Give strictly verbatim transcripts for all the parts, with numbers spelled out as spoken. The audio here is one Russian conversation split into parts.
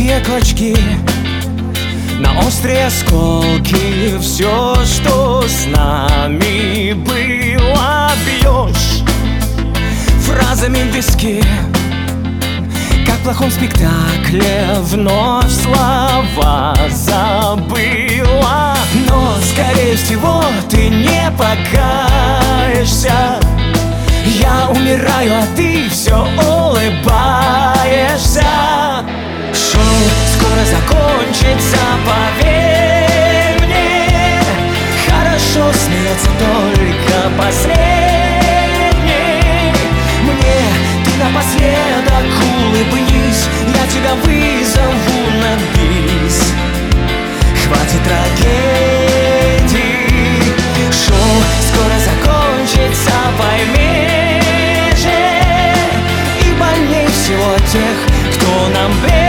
мелкие клочки, на острые осколки. Все, что с нами было, бьешь фразами в виски, как в плохом спектакле. Вновь слова забыла, но, скорее всего, ты не покаешься. Я умираю, а ты все улыбаешься. Шоу скоро закончится, поверь мне. Хорошо смеется только последний. Мне ты напоследок улыбнись, я тебя вызову на бис. Хватит трагедий. Шоу скоро закончится, пойми же. И больней всего тех, кто нам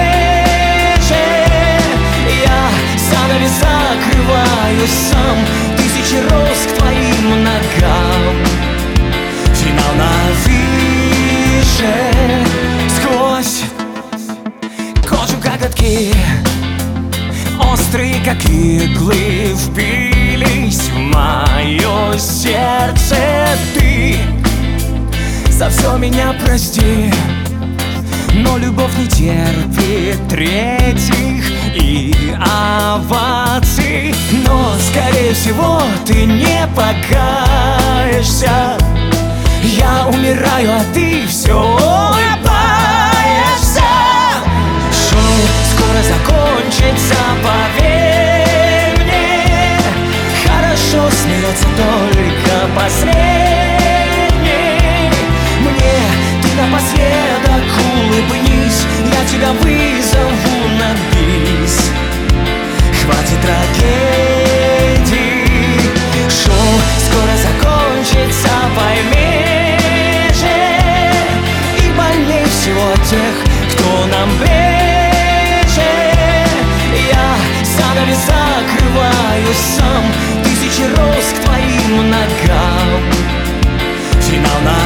ближе. Я занавес закрываю сам, тысячи роз к твоим ногам. Финал на више. Сквозь кожу коготки, острые как иглы, впились в мое сердце. Ты за все меня прости, но любовь не терпит третьих и оваций. Но, скорее всего, ты не покаешься. Я умираю, а ты все улыбаешься. Шоу скоро закончится, поверь мне. Хорошо смеется только последний. Мне ты напоследок улыбнись, я тебя вызову на бис. Хватит трагедий. Шоу скоро закончится, пойми же. И больней всего тех, кто нам ближе. Я занавес закрываю сам, тысячи роз к твоим ногам. Финал на